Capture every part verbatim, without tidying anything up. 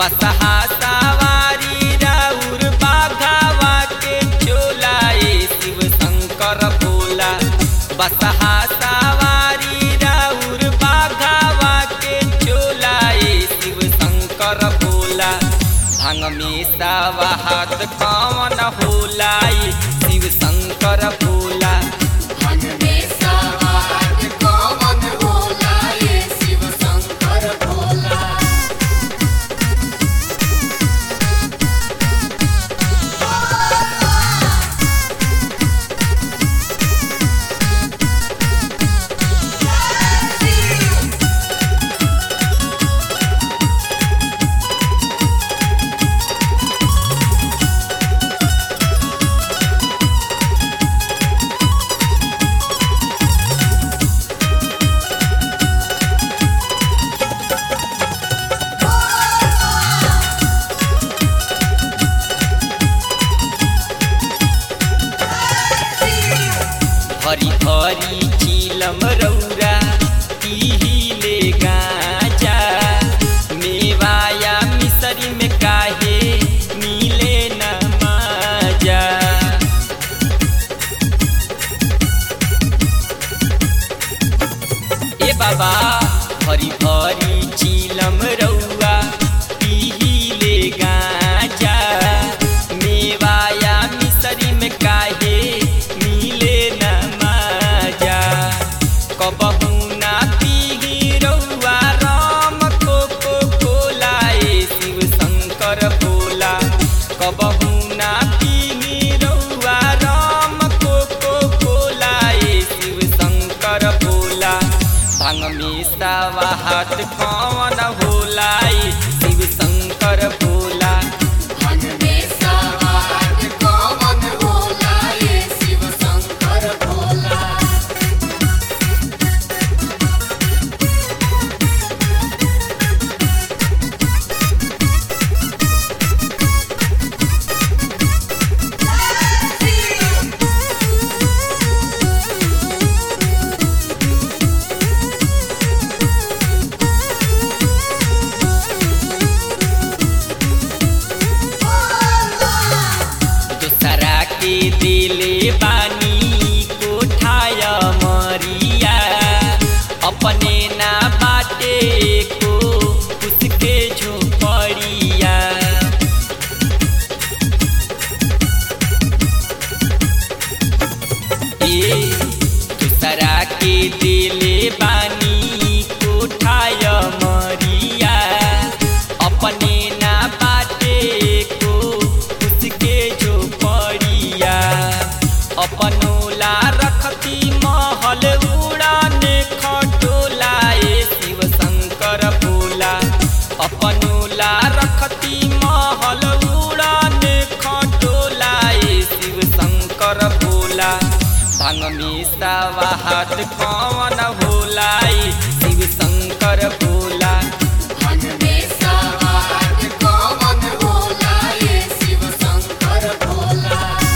बसहा सवारी राउर बाघावा के चोलाए शिव शंकर भोला। बसहा सवारी राउर बाघावा के चोलाए शिव शंकर भोला। भांग में सवाहत कौन होलाए शिव शंकर भोला। भांग में सवाहत कौन होलाए शिव शंकर भोला। हरी हरी चीलम रौरा पीले गांजा। मेवाया मिसरी में काहे मिले न माजा। ए बाबा हरी हरी चीलम रौआ पीले गांजा। मेवाया मिसरी में काहे मिले न माजा। कबहू ना पीही रौआ राम कोको कोलाए शिव शंकर भोला। कबहू ना पीही रौआ राम कोको कोलाए शिव शंकर भोला। भांग में सवाहत कौन होलाए शिव शंकर भोला। भांग में सवाहत कौन होलाए शिव शंकर भोला। दूसरा के दिले बानी कोठाया मरिया। अपने ना बाटे को उसके झोपड़िया। ए दूसरा के दिले बानी कोठाया मरिया। अपने ना बाटे को उसके झोपड़िया। अपनोला रखती महल उड़ाने खटोलाए शिव शंकर भोला। अपनोला रखती महल उड़ाने खटोलाए शिव शंकर भोला। भांग में सवाहत कौन होलाए शिव शंकर भोला। भांग में सवाहत कौन होलाए शिव शंकर भोला।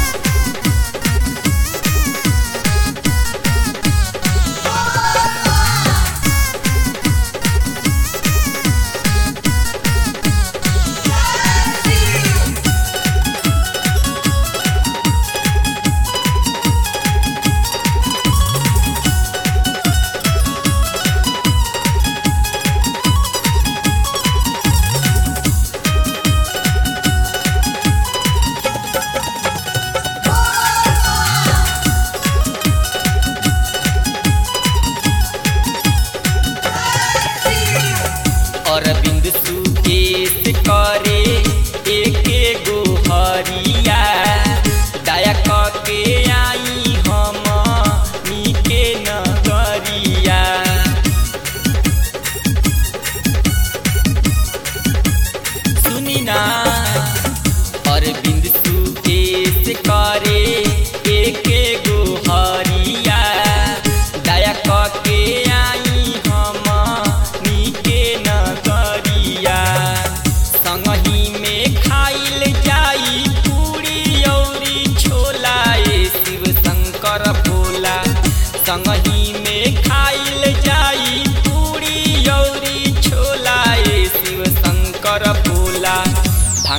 अरविंद सुकेश करे एके गो हरिया। दया कके आई हम नीके नगरिया। सुनी ना अरविंद सुकेश करे एके गो हरिया। दया कके आई हम नीके नगरिया।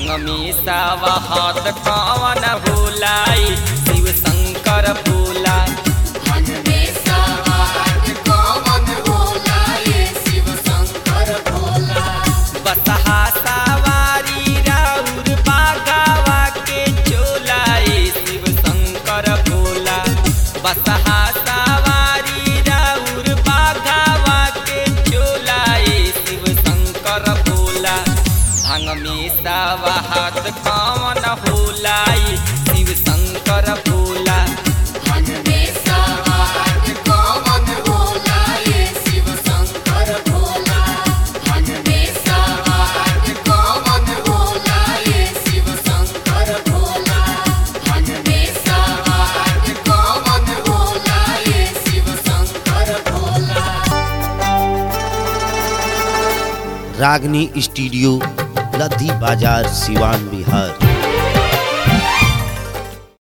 भांग में सवाद कवन होला शिव शंकर भोला। भांग में सवाद कवन होला ये शिव शंकर भोला। बसहा सवारी राउर बागावा के चोला ए शिव शंकर भोला। बसहा सवारी राउर बागावा के चोला ए शिव शंकर भोला। भांग में सवाद कवन होला शिव शंकर भोला। भांग में सवाद कवन होला ये शिव शंकर भोला। भांग में सवाद कवन होला ये शिव शंकर भोला। भांग में सवाद कवन होला ये शिव शंकर भोला। रागनी स्टूडियो, लद्दी बाजार, सिवान, बिहार।